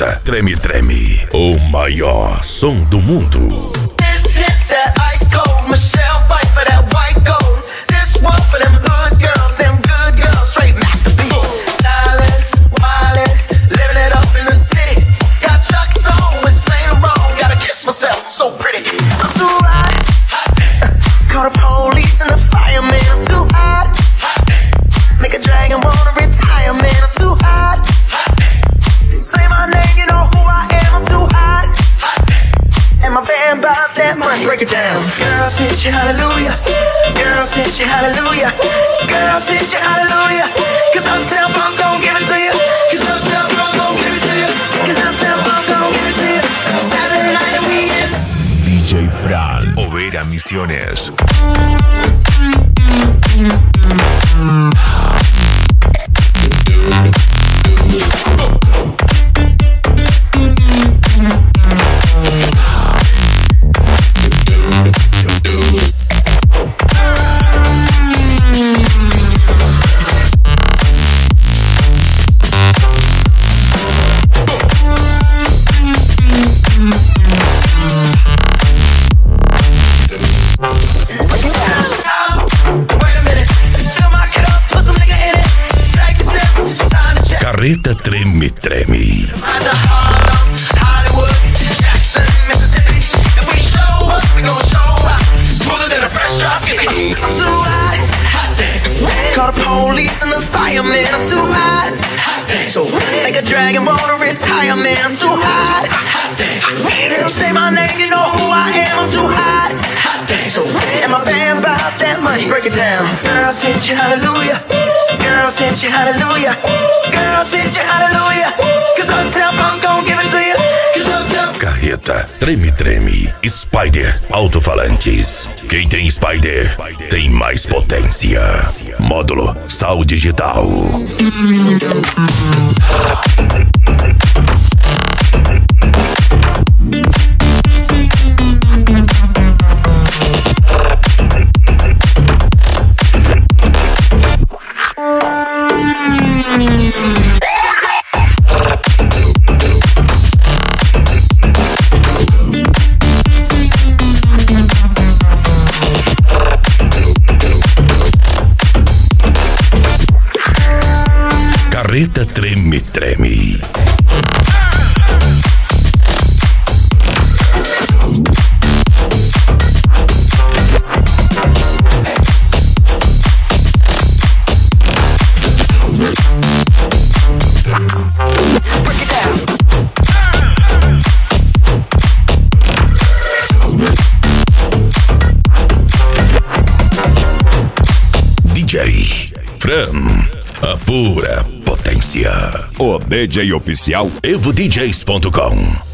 Carreta Treme Treme, o maior som do mundo. This hit that ice cold, Michelle fight for that white gold. This one for them hood girls, them good girls, straight masterpiece. Stylin', wildin', living it up in the city. Got Chuck's on with Saint Laurent, gotta kiss myself, so pretty. I'm too hot, call the police and the fireman. I'm too hot, make a dragon wanna retire, man. I'm too hot, say my name, you know who I am. I'm too hot, and my band bought that money. Break it down. Girls hit you hallelujah, girls hit you hallelujah, girls hit you hallelujah. Cause Uptown Funk gon' give it to you, cause Uptown Funk gon' give it to you, cause Uptown Funk gon' give it to you. Saturday night and we in. DJ Fran, Oveira Misiones. Carreta Treme Treme. Call the police and the fireman. I'm too hot, so make a dragon wanna retire, man. I'm too hot, say my name, you know who I am. I'm too hot, so and my band bought that money. Break it down. Girls hit you hallelujah, girls hit you hallelujah, girls hit you hallelujah. Cause Uptown Funk gon' give it to you, cause Uptown. Carreta Treme Treme. Spider Alto-Falantes. Quem tem Spider tem mais potência. Módulo Sal Digital. Carreta Treme Treme. DJ Fran, a pura potência. O DJ oficial EvoDJs.com.